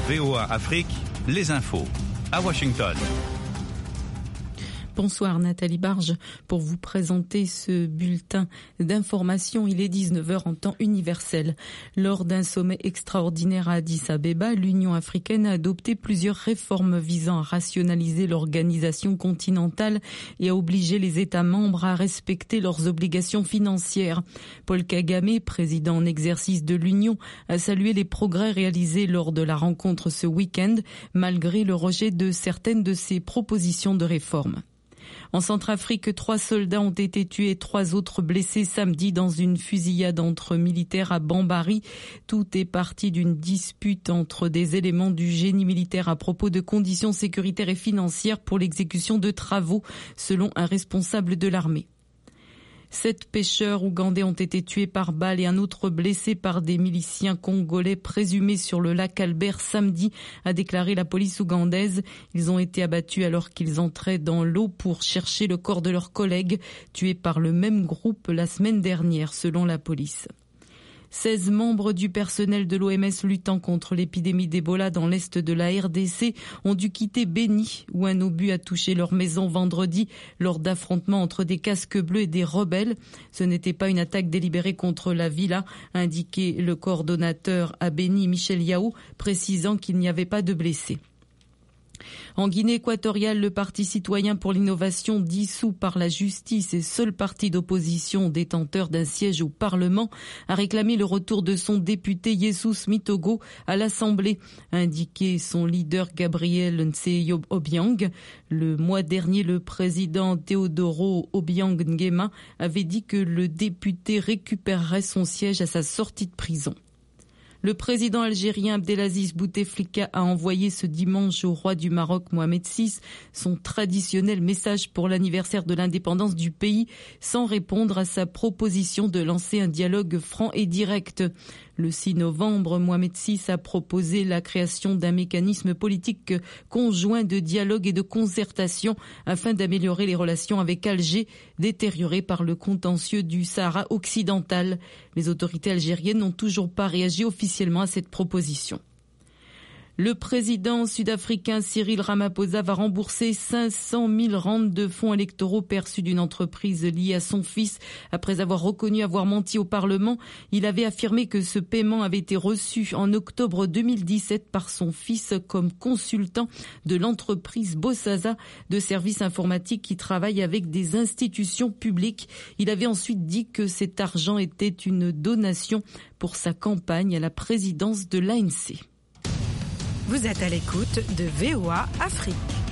VOA Afrique, les infos. À Washington. Bonsoir Nathalie Barge pour vous présenter ce bulletin d'information. Il est 19h en temps universel. Lors d'un sommet extraordinaire à Addis Abeba, l'Union africaine a adopté plusieurs réformes visant à rationaliser l'organisation continentale et à obliger les États membres à respecter leurs obligations financières. Paul Kagame, président en exercice de l'Union, a salué les progrès réalisés lors de la rencontre ce week-end, malgré le rejet de certaines de ses propositions de réforme. En Centrafrique, 3 soldats ont été tués et 3 autres blessés samedi dans une fusillade entre militaires à Bambari. Tout est parti d'une dispute entre des éléments du génie militaire à propos de conditions sécuritaires et financières pour l'exécution de travaux, selon un responsable de l'armée. 7 pêcheurs ougandais ont été tués par balle et un autre blessé par des miliciens congolais présumés sur le lac Albert samedi, a déclaré la police ougandaise. Ils ont été abattus alors qu'ils entraient dans l'eau pour chercher le corps de leurs collègues, tués par le même groupe la semaine dernière, selon la police. 16 membres du personnel de l'OMS luttant contre l'épidémie d'Ebola dans l'est de la RDC ont dû quitter Beni, où un obus a touché leur maison vendredi lors d'affrontements entre des casques bleus et des rebelles. Ce n'était pas une attaque délibérée contre la villa, a indiqué le coordonnateur à Beni, Michel Yao, précisant qu'il n'y avait pas de blessés. En Guinée équatoriale, le Parti citoyen pour l'innovation, dissous par la justice et seul parti d'opposition détenteur d'un siège au Parlement, a réclamé le retour de son député Jesus Mitogo à l'Assemblée, a indiqué son leader Gabriel Nseyo Obiang. Le mois dernier, le président Teodoro Obiang Nguema avait dit que le député récupérerait son siège à sa sortie de prison. Le président algérien Abdelaziz Bouteflika a envoyé ce dimanche au roi du Maroc Mohamed VI son traditionnel message pour l'anniversaire de l'indépendance du pays, sans répondre à sa proposition de lancer un dialogue franc et direct. Le 6 novembre, Mohamed VI a proposé la création d'un mécanisme politique conjoint de dialogue et de concertation afin d'améliorer les relations avec Alger, détériorées par le contentieux du Sahara occidental. Les autorités algériennes n'ont toujours pas réagi officiellement à cette proposition. Le président sud-africain Cyril Ramaphosa va rembourser 500 000 rand de fonds électoraux perçus d'une entreprise liée à son fils. Après avoir reconnu avoir menti au Parlement, il avait affirmé que ce paiement avait été reçu en octobre 2017 par son fils comme consultant de l'entreprise Bosasa de services informatiques qui travaille avec des institutions publiques. Il avait ensuite dit que cet argent était une donation pour sa campagne à la présidence de l'ANC. Vous êtes à l'écoute de VOA Afrique.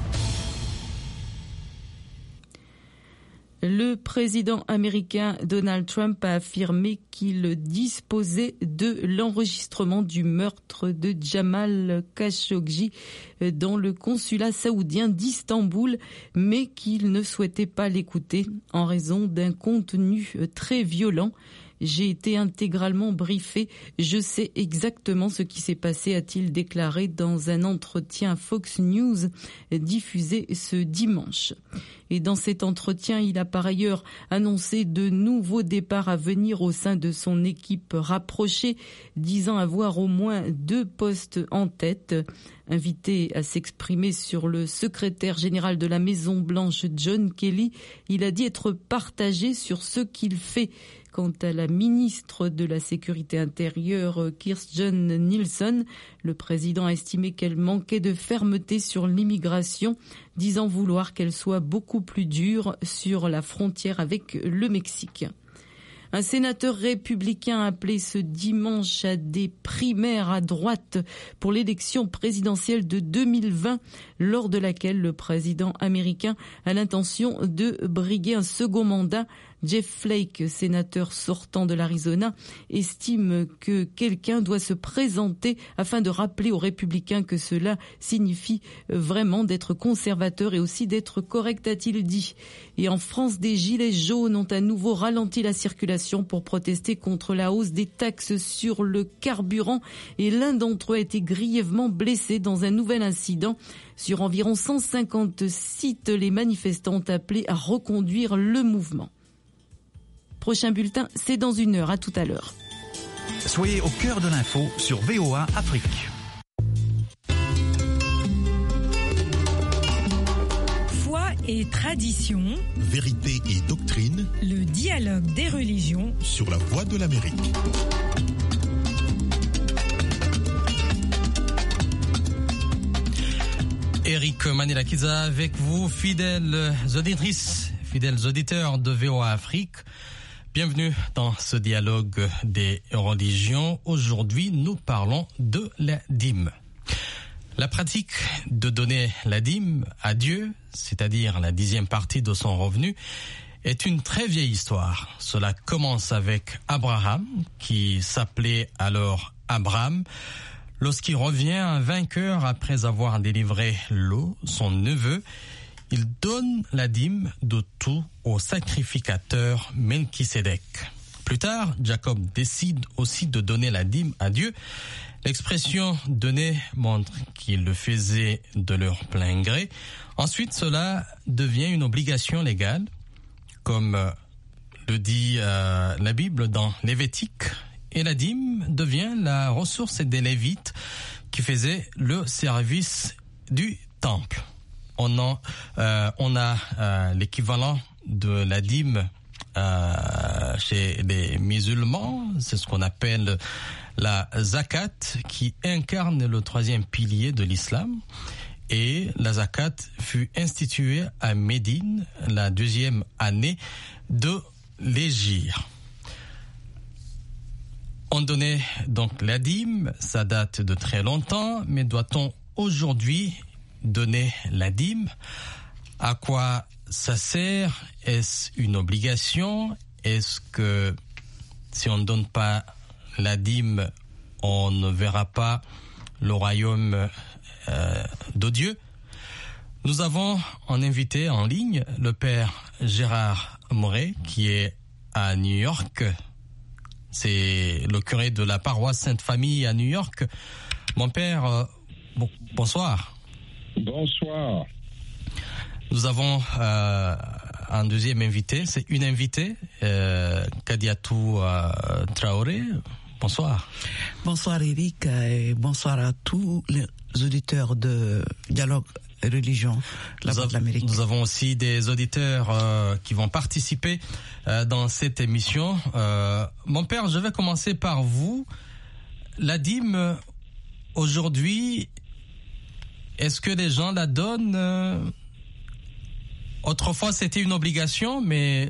Le président américain Donald Trump a affirmé qu'il disposait de l'enregistrement du meurtre de Jamal Khashoggi dans le consulat saoudien d'Istanbul, mais qu'il ne souhaitait pas l'écouter en raison d'un contenu très violent. J'ai été intégralement briefé. Je sais exactement ce qui s'est passé, a-t-il déclaré dans un entretien à Fox News diffusé ce dimanche. Et dans cet entretien, il a par ailleurs annoncé de nouveaux départs à venir au sein de son équipe rapprochée, disant avoir au moins 2 postes en tête. Invité à s'exprimer sur le secrétaire général de la Maison-Blanche, John Kelly, il a dit être partagé sur ce qu'il fait. Quant à la ministre de la Sécurité intérieure, Kirstjen Nielsen, le président a estimé qu'elle manquait de fermeté sur l'immigration, disant vouloir qu'elle soit beaucoup plus dure sur la frontière avec le Mexique. Un sénateur républicain a appelé ce dimanche à des primaires à droite pour l'élection présidentielle de 2020, lors de laquelle le président américain a l'intention de briguer un second mandat. Jeff Flake, sénateur sortant de l'Arizona, estime que quelqu'un doit se présenter afin de rappeler aux républicains que cela signifie vraiment d'être conservateur et aussi d'être correct, a-t-il dit. Et en France, des gilets jaunes ont à nouveau ralenti la circulation pour protester contre la hausse des taxes sur le carburant et l'un d'entre eux a été grièvement blessé dans un nouvel incident. Sur environ 150 sites, les manifestants ont appelé à reconduire le mouvement. Prochain bulletin, c'est dans 1 heure. À tout à l'heure. Soyez au cœur de l'info sur VOA Afrique. et tradition, vérité et doctrine, le dialogue des religions sur la Voix de l'Amérique. Eric Manilakiza avec vous, fidèles auditrices, fidèles auditeurs de VOA Afrique. Bienvenue dans ce dialogue des religions. Aujourd'hui, nous parlons de la dîme. La pratique de donner la dîme à Dieu, c'est-à-dire la 10e partie de son revenu, est une très vieille histoire. Cela commence avec Abraham, qui s'appelait alors Abraham, lorsqu'il revient vainqueur après avoir délivré Lot, son neveu. Il donne la dîme de tout au sacrificateur Melchisédek. Plus tard, Jacob décide aussi de donner la dîme à Dieu. L'expression « donner » montre qu'il le faisait de leur plein gré. Ensuite, cela devient une obligation légale, comme le dit la Bible dans Lévitique. Et la dîme devient la ressource des Lévites qui faisaient le service du temple. On a l'équivalent de la dîme chez les musulmans, c'est ce qu'on appelle la zakat, qui incarne le 3e pilier de l'islam. Et la zakat fut instituée à Médine la 2e année de l'Hégire. On donnait donc la dîme, ça date de très longtemps, mais doit-on aujourd'hui donner la dîme? À quoi ça sert? Est-ce une obligation? Est-ce que si on ne donne pas la dîme, on ne verra pas le royaume de Dieu? Nous avons en invité en ligne le père Gérard Moret, qui est à New York. C'est le curé de la paroisse Sainte-Famille à New York. Mon père, bonsoir. Bonsoir. Nous avons un deuxième invité. C'est une invitée, Kadiatou Traoré. Bonsoir. Bonsoir Eric et bonsoir à tous les auditeurs de Dialogue et Religion, la Voix de l'Amérique. Nous avons aussi des auditeurs qui vont participer dans cette émission. Mon père, je vais commencer par vous. La dîme, aujourd'hui, est-ce que les gens la donnent? Autrefois, c'était une obligation, mais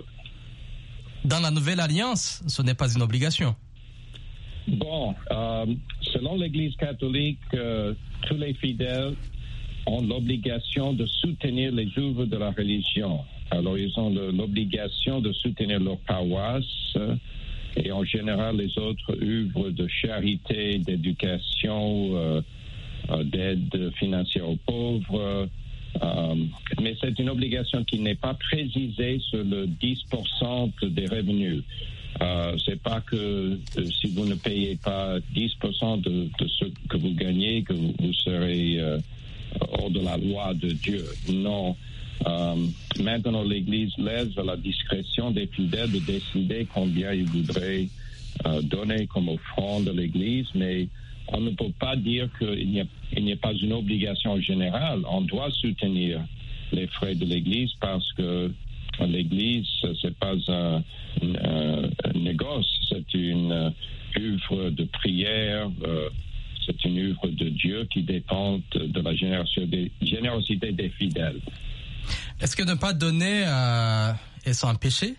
dans la Nouvelle Alliance, ce n'est pas une obligation. Bon, selon l'Église catholique, tous les fidèles ont l'obligation de soutenir les œuvres de la religion. Alors, ils ont l'obligation de soutenir leur paroisse et en général les autres œuvres de charité, d'éducation, d'aide financière aux pauvres. Mais c'est une obligation qui n'est pas précisée sur le 10% des revenus. C'est pas que si vous ne payez pas 10% de ce que vous gagnez, que vous serez hors de la loi de Dieu. Non. Maintenant, l'Église laisse à la discrétion des fidèles de décider combien ils voudraient donner comme offrande à l'Église, mais on ne peut pas dire qu'il n'y a pas une obligation générale. On doit soutenir les frais de l'Église parce que l'Église, c'est pas un négoce, c'est une œuvre de prière, c'est une œuvre de Dieu qui dépend de la générosité des fidèles. Est-ce que ne pas donner est un péché?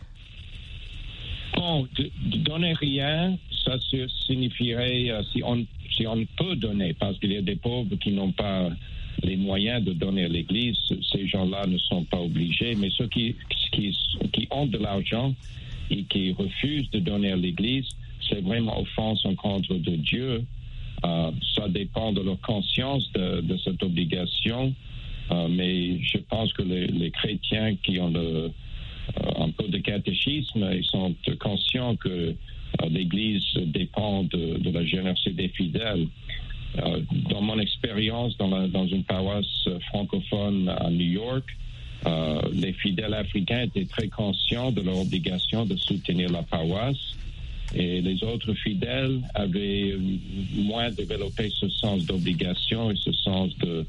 Bon, de donner rien, ça signifierait si on peut donner, parce qu'il y a des pauvres qui n'ont pas les moyens de donner à l'Église, ces gens-là ne sont pas obligés, mais ceux qui ont de l'argent et qui refusent de donner à l'Église, c'est vraiment offense en contre de Dieu. Ça dépend de leur conscience de cette obligation, mais je pense que les chrétiens qui ont un peu de catéchisme, ils sont conscients que l'Église dépend de la générosité des fidèles. Dans mon expérience dans une paroisse francophone à New York, les fidèles africains étaient très conscients de leur obligation de soutenir la paroisse et les autres fidèles avaient moins développé ce sens d'obligation et ce sens de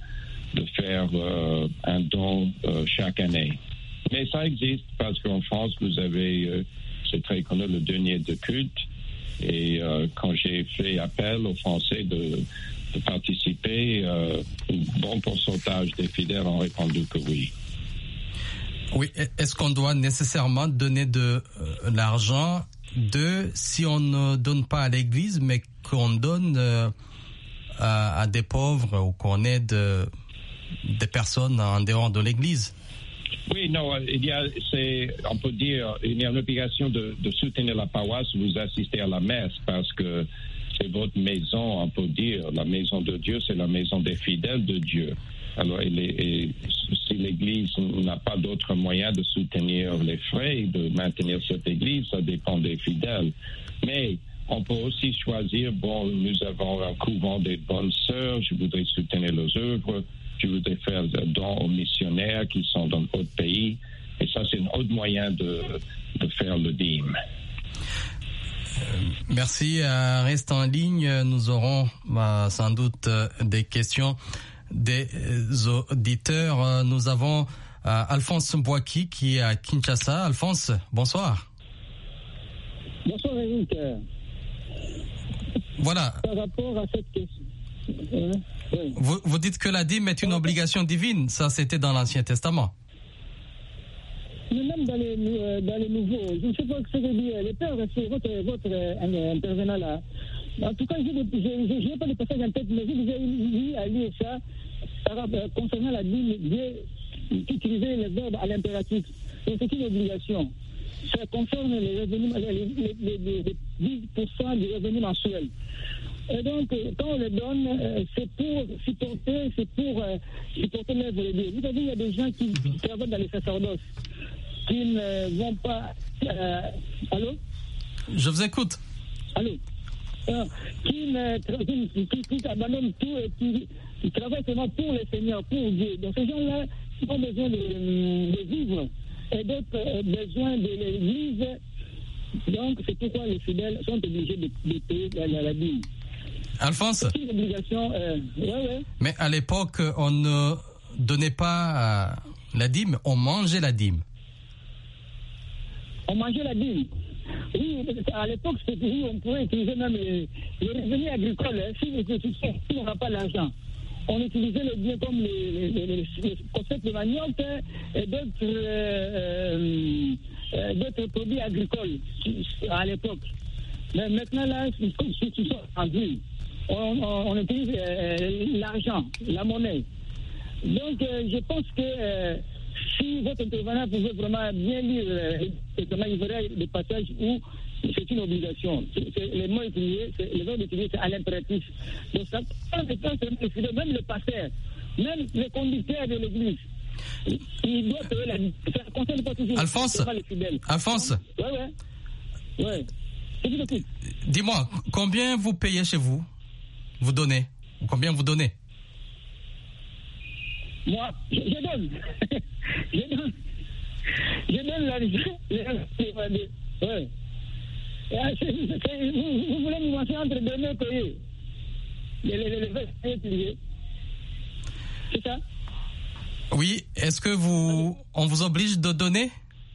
de faire un don chaque année. Mais ça existe parce qu'en France, vous avez, c'est très connu, le denier de culte. Et quand j'ai fait appel aux Français de participer, un bon pourcentage des fidèles ont répondu que oui. Oui, est-ce qu'on doit nécessairement donner de l'argent si on ne donne pas à l'Église, mais qu'on donne à des pauvres ou qu'on aide des personnes en dehors de l'Église? Oui, non, on peut dire, il y a une obligation de soutenir la paroisse, vous assistez à la messe, parce que c'est votre maison, on peut dire, la maison de Dieu, c'est la maison des fidèles de Dieu. Alors, si l'Église n'a pas d'autre moyen de soutenir les frais et de maintenir cette Église, ça dépend des fidèles. Mais on peut aussi choisir, nous avons un couvent des bonnes sœurs, je voudrais soutenir leurs œuvres, je voudrais faire des dons aux missionnaires qui sont dans d'autres pays. Et ça, c'est un autre moyen de faire le dîme. Merci. Reste en ligne. Nous aurons sans doute des questions des auditeurs. Nous avons Alphonse Mbouaki qui est à Kinshasa. Alphonse, bonsoir. Bonsoir Eric. Voilà. Par rapport à cette question. Oui. Vous dites que la dîme est une obligation divine. Ça, c'était dans l'Ancien Testament. Mais même dans les nouveaux, je ne sais pas ce que dit les pères, c'est votre intervenant là. En tout cas, je n'ai pas de passage en tête, mais j'ai lu à lire ça concernant la dîme, j'ai utilisé le verbe à l'impératif. Donc c'est une obligation. Ça concerne les revenus, les 10% du revenu mensuel. Et donc, quand on le donne, c'est pour supporter l'œuvre de Dieu. Vous savez, il y a des gens qui travaillent dans les sacerdoces, qui ne vont pas... allô? Je vous écoute. Allô? Qui abandonnent tout et qui travaillent seulement pour le Seigneur, pour Dieu. Donc, ces gens-là ont besoin de vivre et d'autres besoin de l'Église. Donc, c'est pourquoi les fidèles sont obligés de payer la dîme. Alphonse, c'est une obligation, ouais. Mais à l'époque, on ne donnait pas la dîme, on mangeait la dîme. On mangeait la dîme. Oui, à l'époque, on pouvait utiliser même les revenus agricoles. Si on n'a pas l'argent, on utilisait le bien comme les concepts de manioc et d'autres produits agricoles à l'époque. Mais maintenant, là, c'est en ville. On utilise l'argent, la monnaie. Donc, je pense que si votre intervenant pouvait vraiment bien lire, il verrait des passages où c'est une obligation. Les mots utilisés, les verbes utilisés, c'est à l'impératif. Donc, ça même le pasteur, même le conducteur de l'église, il doit payer la dîme. Ça ne concerne pas toujours les fidèles. Alphonse. Ouais. Dis-moi, combien vous payez chez vous? Vous donnez? Combien vous donnez? Moi, je donne. Je donne l'argent. Ouais. Vous voulez me mentionner entre donner et payer? Les versets utilisés. C'est ça? Oui. Est-ce que on vous oblige de donner?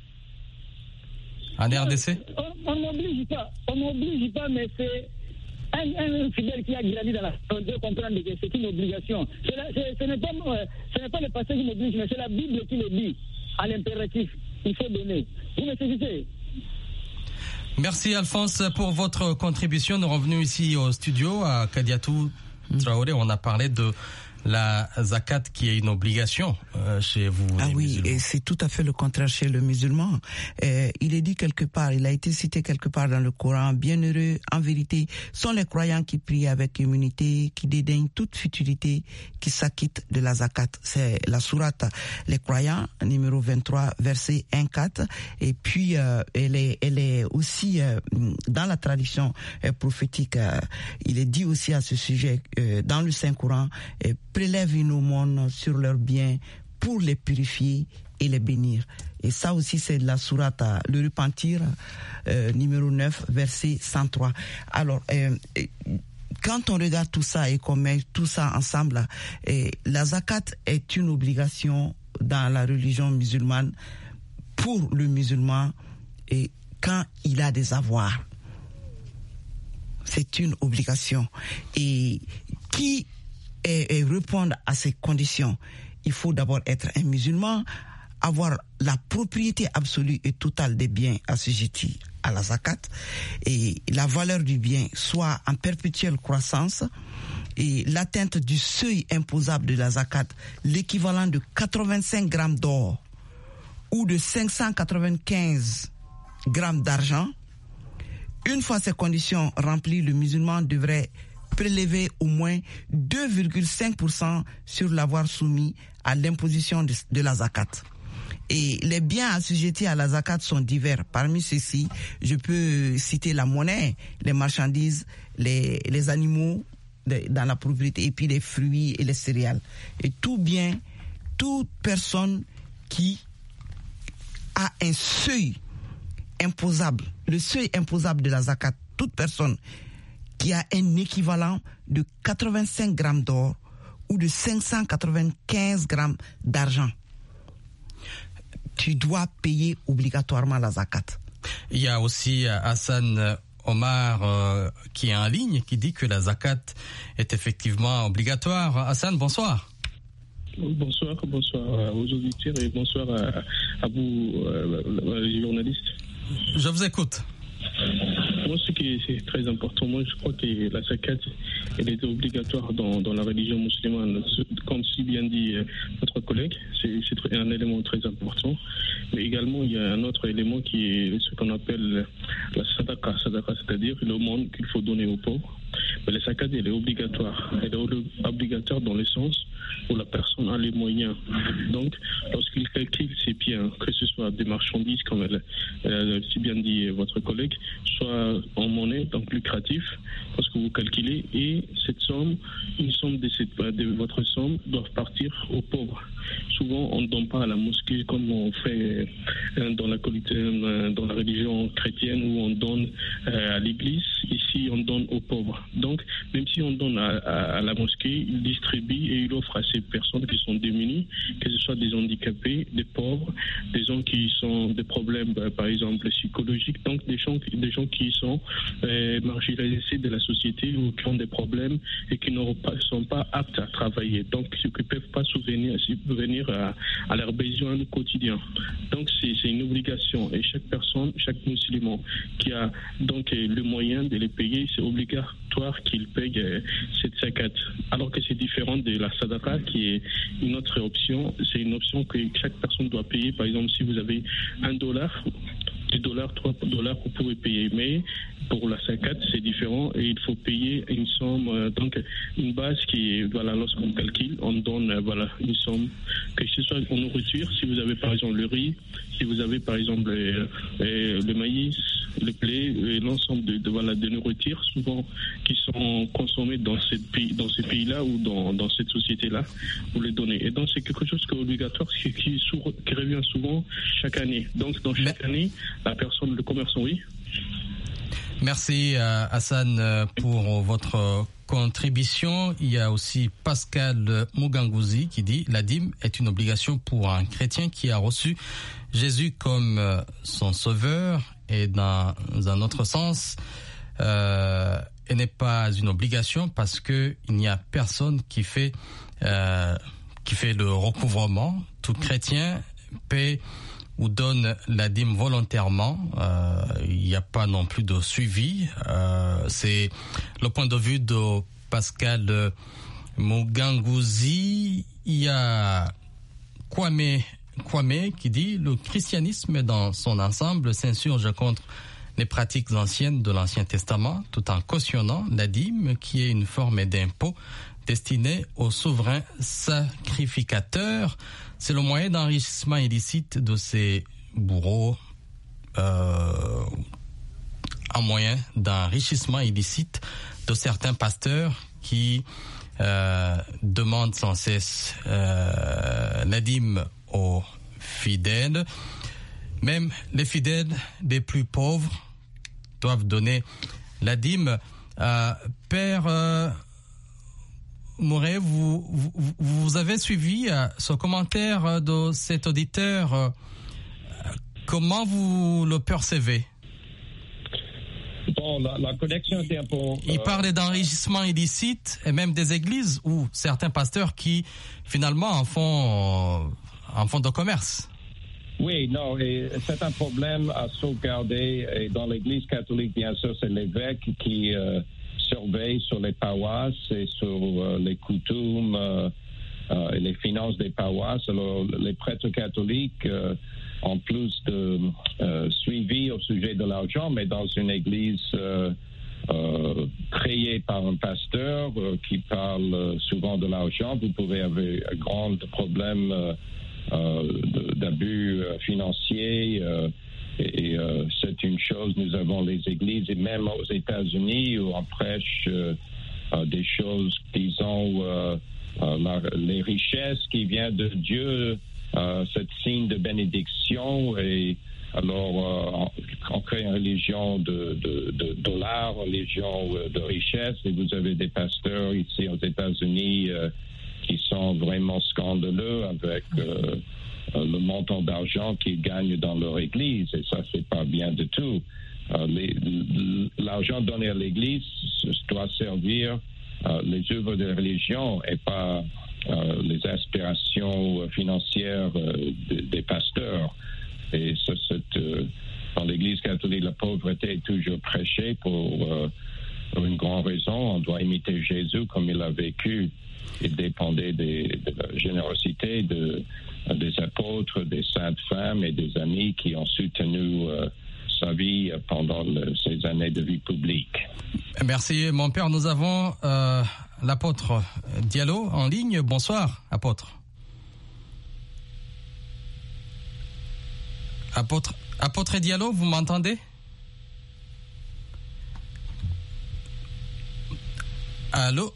En RDC? On n'oblige pas, mais c'est un fidèle qui a grandi dans la... On doit comprendre que c'est une obligation. Ce n'est pas le passage qui m'oblige, mais c'est la Bible qui le dit. À l'impératif, il faut donner. Vous me saisissez? Merci Alphonse pour votre contribution. Nous revenons ici au studio à Kadiatou Traoré. On a parlé de la zakat qui est une obligation chez vous. Ah oui, musulmans. Et c'est tout à fait le contraire chez le musulman. Il est dit quelque part, il a été cité quelque part dans le Coran, bienheureux en vérité sont les croyants qui prient avec immunité, qui dédaignent toute futilité, qui s'acquittent de la zakat. C'est la sourate Les Croyants, numéro 23, verset 1-4. Et puis, elle est aussi dans la tradition prophétique. Il est dit aussi à ce sujet dans le Saint-Coran, prélève une aumône sur leurs biens pour les purifier et les bénir. Et ça aussi, c'est de la sourate Le Repentir, numéro 9, verset 103. Alors, quand on regarde tout ça et qu'on met tout ça ensemble, la zakat est une obligation dans la religion musulmane pour le musulman et quand il a des avoirs. C'est une obligation. Et qui répondre à ces conditions, il faut d'abord être un musulman, avoir la propriété absolue et totale des biens assujettis à la zakat, et la valeur du bien soit en perpétuelle croissance, et l'atteinte du seuil imposable de la zakat, l'équivalent de 85 grammes d'or ou de 595 grammes d'argent. Une fois ces conditions remplies, le musulman devrait prélever au moins 2,5% sur l'avoir soumis à l'imposition de la zakat. Et les biens assujettis à la zakat sont divers. Parmi ceux-ci, je peux citer la monnaie, les marchandises, les animaux dans la propriété, et puis les fruits et les céréales. Et tout bien, toute personne qui a un seuil imposable, le seuil imposable de la zakat, toute personne qui a un équivalent de 85 grammes d'or ou de 595 grammes d'argent, tu dois payer obligatoirement la zakat. Il y a aussi Hassan Omar qui est en ligne, qui dit que la zakat est effectivement obligatoire. Hassan, bonsoir. Bonsoir aux auditeurs et bonsoir à vous, les journalistes. Je vous écoute. Moi, ce qui est très important, moi, je crois que la zakat, elle est obligatoire dans la religion musulmane. Comme si bien dit notre collègue, c'est un élément très important. Mais également, il y a un autre élément qui est ce qu'on appelle la sadaqa. Sadaqa, c'est-à-dire l'aumône qu'il faut donner aux pauvres. Mais la zakat, elle est obligatoire. Elle est obligatoire dans le sens où la personne a les moyens. Donc, lorsqu'il calcule ses biens, que ce soit des marchandises, comme si bien dit votre collègue, soit en monnaie, donc lucratif, parce que vous calculez, et cette somme, une somme de votre somme doit partir aux pauvres. Souvent, on ne donne pas à la mosquée comme on fait dans la religion chrétienne où on donne à l'église. Ici, on donne aux pauvres. Donc, même si on donne à la mosquée, il distribue et il offre à ces personnes qui sont démunies, que ce soit des handicapés, des pauvres, des gens qui ont des problèmes, par exemple, psychologiques, donc des gens qui sont marginalisés de la société ou qui ont des problèmes et qui ne sont pas aptes à travailler, donc qui ne peuvent pas subvenir à leurs besoins quotidiens. Donc, c'est une obligation et chaque personne, chaque musulman qui a donc le moyen de les payer, c'est obligatoire qu'il paye cette zakat. Alors que c'est différent de la sadaqa qui est une autre option. C'est une option que chaque personne doit payer. Par exemple, si vous avez $1, $2, $3, vous pouvez payer. Mais pour la zakat, c'est différent et il faut payer une somme, donc une base qui est, voilà, lorsqu'on calcule, on donne, voilà, une somme, que ce soit en nourriture, si vous avez par exemple le riz, si vous avez par exemple le maïs, le blé, l'ensemble de nourriture, souvent qui sont consommées dans ces pays-là ou dans cette société-là, vous les donnez. Et donc c'est quelque chose qui est obligatoire, qui revient souvent chaque année. Donc dans chaque année, la personne, le commerçant, oui. Merci Hassan pour votre contribution. Il y a aussi Pascal Mugangouzi qui dit la dîme est une obligation pour un chrétien qui a reçu Jésus comme son sauveur, et dans un autre sens, elle n'est pas une obligation parce que il n'y a personne qui fait le recouvrement. Tout chrétien paie ou donne la dîme volontairement. Il n'y a pas non plus de suivi. C'est le point de vue de Pascal Mugangouzi. Il y a Kwame qui dit le christianisme dans son ensemble s'insurge contre les pratiques anciennes de l'Ancien Testament tout en cautionnant la dîme qui est une forme d'impôt destiné aux souverains sacrificateurs. C'est le moyen d'enrichissement illicite de ces bourreaux, un moyen d'enrichissement illicite de certains pasteurs qui demandent sans cesse la dîme aux fidèles. Même les fidèles des plus pauvres doivent donner la dîme. Père Mouret, vous avez suivi ce commentaire de cet auditeur. Comment vous le percevez? Bon, la connexion était un peu... Il parlait d'enrichissement illicite et même des églises ou certains pasteurs qui finalement en font de commerce. Oui, non, et c'est un problème à sauvegarder. Et dans l'Église catholique, bien sûr, c'est l'évêque qui surveille sur les paroisses et sur les coutumes et les finances des paroisses. Alors, les prêtres catholiques... en plus de suivi au sujet de l'argent, mais dans une église créée par un pasteur qui parle souvent de l'argent, vous pouvez avoir un grand problème d'abus financiers et c'est une chose, nous avons les églises, et même aux États-Unis où on prêche des choses, disons, les richesses qui viennent de Dieu, ce signe de bénédiction, et alors on crée une religion de dollars, une religion de richesse, et vous avez des pasteurs ici aux États-Unis qui sont vraiment scandaleux avec le montant d'argent qu'ils gagnent dans leur église, et ça c'est pas bien du tout. L'argent donné à l'église doit servir les œuvres de religion et pas les aspirations financières des pasteurs. Et dans l'Église catholique, la pauvreté est toujours prêchée pour une grande raison. On doit imiter Jésus comme il a vécu. Il dépendait de la générosité des apôtres, des saintes femmes et des amis qui ont soutenu sa vie pendant ces années de vie publique. Merci, mon père. Nous avons l'apôtre Diallo en ligne. Bonsoir, apôtre. Apôtre Diallo, vous m'entendez? Allô?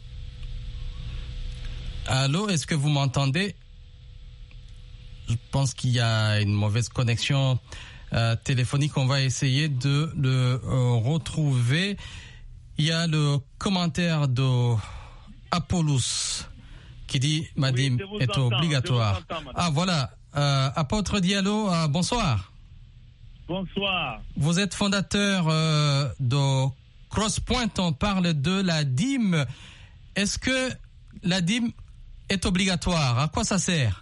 Allô, est-ce que vous m'entendez? Je pense qu'il y a une mauvaise connexion téléphonique. On va essayer de le retrouver. Il y a le commentaire de Apollos qui dit « Ma dîme est obligatoire ». Ah voilà, apôtre Diallo, bonsoir. Bonsoir. Vous êtes fondateur de Crosspoint, on parle de la dîme. Est-ce que la dîme est obligatoire? À quoi ça sert?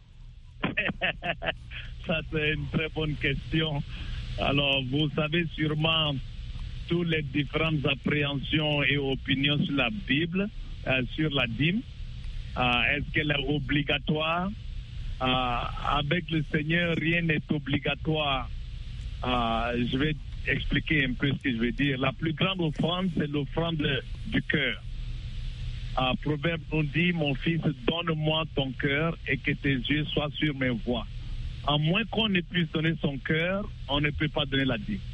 Ça, c'est une très bonne question. Alors, vous savez sûrement toutes les différentes appréhensions et opinions sur la Bible, sur la dîme. Est-ce qu'elle est obligatoire? Avec le Seigneur, rien n'est obligatoire. Je vais expliquer un peu ce que je veux dire. La plus grande offrande, c'est l'offrande du cœur. Proverbe nous dit, mon fils, donne-moi ton cœur et que tes yeux soient sur mes voies. À moins qu'on ne puisse donner son cœur, on ne peut pas donner la dîme.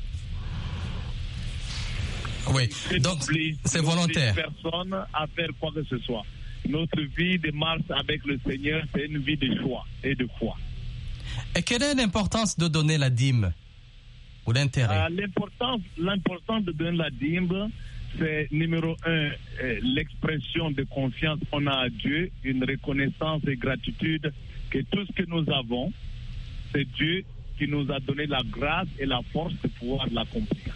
Oui, donc c'est volontaire. Personne à faire quoi que ce soit. Notre vie de marche avec le Seigneur, c'est une vie de choix et de foi. Et quelle est l'importance de donner la dîme ou l'intérêt? L'importance de donner la dîme, c'est numéro 1, l'expression de confiance qu'on a à Dieu, une reconnaissance et gratitude que tout ce que nous avons, c'est Dieu qui nous a donné la grâce et la force de pouvoir l'accomplir.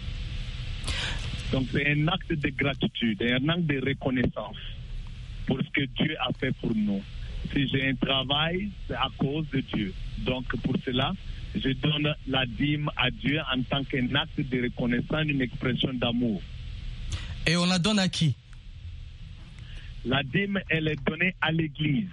Donc c'est un acte de gratitude, un acte de reconnaissance pour ce que Dieu a fait pour nous. Si j'ai un travail, c'est à cause de Dieu. Donc pour cela, je donne la dîme à Dieu en tant qu'un acte de reconnaissance, une expression d'amour. Et on la donne à qui? La dîme, elle est donnée à l'Église.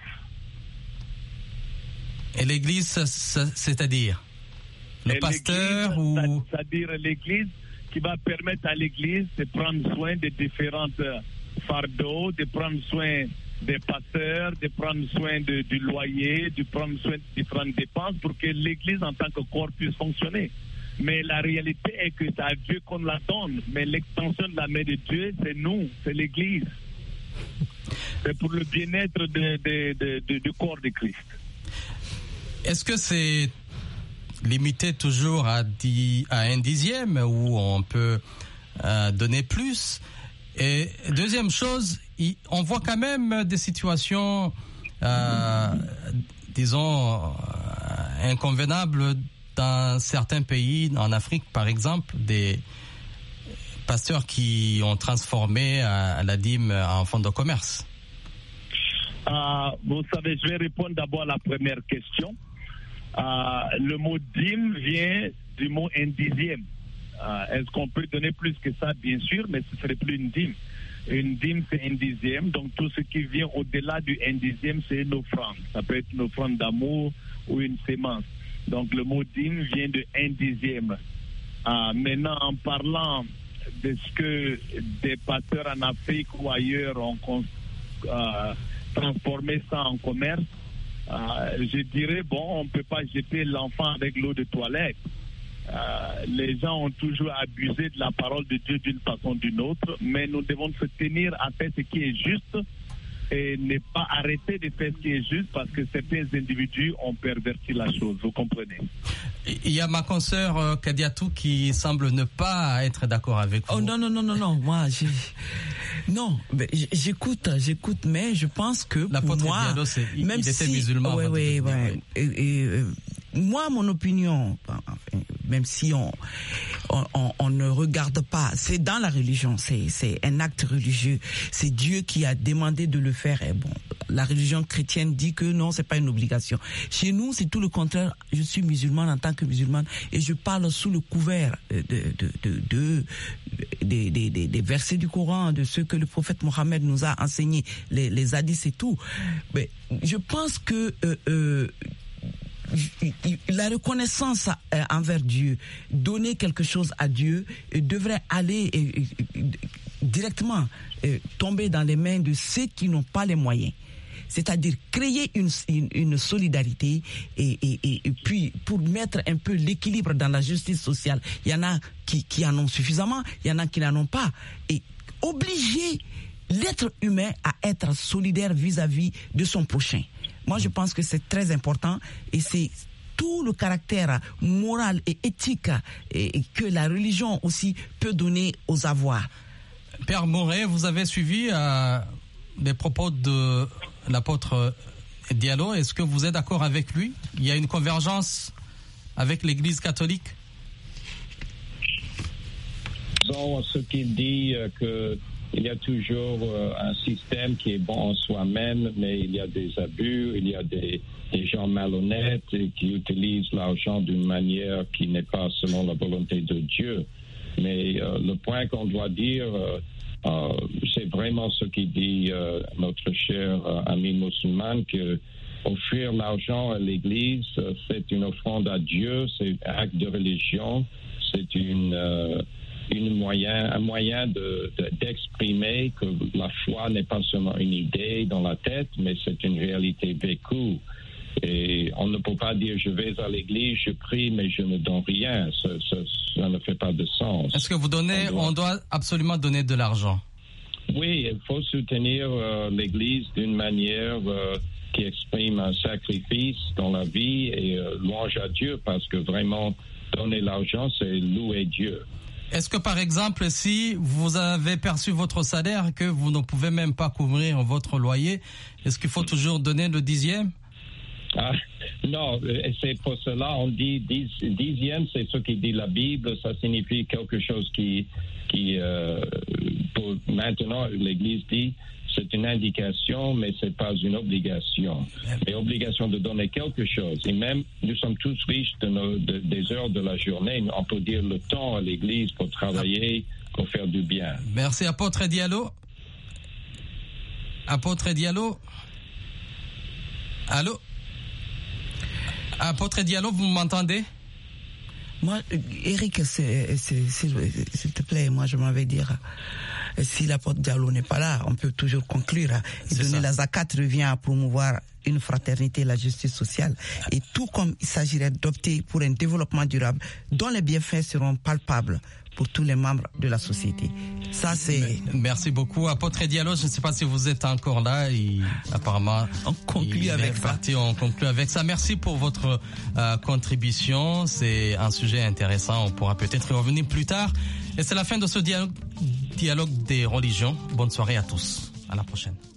Et l'Église, c'est-à-dire le pasteur ou... C'est-à-dire l'Église qui va permettre à l'Église de prendre soin des différentes fardeaux, de prendre soin des pasteurs, de prendre soin du loyer, de prendre soin de différentes dépenses pour que l'Église en tant que corps puisse fonctionner. Mais la réalité est que c'est à Dieu qu'on la donne. Mais l'extension de la main de Dieu, c'est nous, c'est l'Église. C'est pour le bien-être du corps de Christ. Est-ce que c'est limité toujours à un dixième ou on peut donner plus? Et deuxième chose, on voit quand même des situations, inconvenables dans certains pays, en Afrique par exemple, des pasteurs qui ont transformé la dîme en fonds de commerce. Vous savez, je vais répondre d'abord à la première question. Le mot dîme vient du mot un dixième. Est-ce qu'on peut donner plus que ça? Bien sûr, mais ce ne serait plus une dîme. Une dîme, c'est un dixième. Donc, tout ce qui vient au-delà du un dixième, c'est une offrande. Ça peut être une offrande d'amour ou une sémence. Donc, le mot dîme vient de un dixième. Maintenant, en parlant de ce que des pasteurs en Afrique ou ailleurs ont transformé ça en commerce, je dirais, on ne peut pas jeter l'enfant avec l'eau de toilette. Les gens ont toujours abusé de la parole de Dieu d'une façon ou d'une autre, mais nous devons se tenir à faire ce qui est juste et ne pas arrêter de faire ce qui est juste parce que certains individus ont perverti la chose, vous comprenez? Il y a ma consoeur Kadiatou qui semble ne pas être d'accord avec vous. Oh non, moi j'écoute, mais je pense que l'apôtre Diallo, il était musulman. Oui. Moi, mon opinion, même si on ne regarde pas, c'est dans la religion, c'est un acte religieux, c'est Dieu qui a demandé de le faire. Et la religion chrétienne dit que non, c'est pas une obligation. Chez nous, c'est tout le contraire. Je suis musulmane en tant que musulmane et je parle sous le couvert des versets du Coran, de ce que le prophète Mohammed nous a enseigné, les hadiths et tout. Mais je pense que la reconnaissance envers Dieu, donner quelque chose à Dieu, devrait aller directement tomber dans les mains de ceux qui n'ont pas les moyens. C'est-à-dire créer une solidarité et puis pour mettre un peu l'équilibre dans la justice sociale. Il y en a qui en ont suffisamment, il y en a qui n'en ont pas. Et obliger l'être humain à être solidaire vis-à-vis de son prochain. Moi, je pense que c'est très important et c'est tout le caractère moral et éthique que la religion aussi peut donner aux avoirs. Père Moret, vous avez suivi les propos de l'apôtre Diallo. Est-ce que vous êtes d'accord avec lui? Il y a une convergence avec l'Église catholique? Disons ce qu'il dit qu'il y a toujours un système qui est bon en soi-même, mais il y a des abus, il y a des gens malhonnêtes qui utilisent l'argent d'une manière qui n'est pas selon la volonté de Dieu. Mais le point qu'on doit dire, c'est vraiment ce qu'il dit notre cher ami musulman, que offrir l'argent à l'Église, c'est une offrande à Dieu, c'est un acte de religion, c'est un moyen d'exprimer que la foi n'est pas seulement une idée dans la tête, mais c'est une réalité vécue. Et on ne peut pas dire je vais à l'église, je prie, mais je ne donne rien. Ça ne fait pas de sens. Est-ce que on doit absolument donner de l'argent? Oui, il faut soutenir l'église d'une manière qui exprime un sacrifice dans la vie et louange à Dieu, parce que vraiment donner l'argent, c'est louer Dieu. Est-ce que, par exemple, si vous avez perçu votre salaire, que vous ne pouvez même pas couvrir votre loyer, est-ce qu'il faut toujours donner le 10e? Non, c'est pour cela on dit dixième, c'est ce qui dit la Bible. Ça signifie quelque chose qui pour maintenant l'Église dit c'est une indication, mais c'est pas une obligation. Mais obligation de donner quelque chose. Et même nous sommes tous riches des heures de la journée. On peut dire le temps à l'Église pour travailler, pour faire du bien. Merci, apôtre Diallo. Apôtre Diallo. Allô? Apôtre Diallo, vous m'entendez? Moi, Eric, s'il te plaît, moi je m'avais dit, si l'apôtre Diallo n'est pas là, on peut toujours conclure. Et donner la zakat revient à promouvoir une fraternité et la justice sociale. Et tout comme il s'agirait d'opter pour un développement durable dont les bienfaits seront palpables pour tous les membres de la société. Ça, c'est... Merci beaucoup. Apôtre Diallo, je ne sais pas si vous êtes encore là. Apparemment, on conclut avec ça. On conclut avec ça. Merci pour votre contribution. C'est un sujet intéressant. On pourra peut-être y revenir plus tard. Et c'est la fin de ce dialogue dialogue des religions. Bonne soirée à tous. À la prochaine.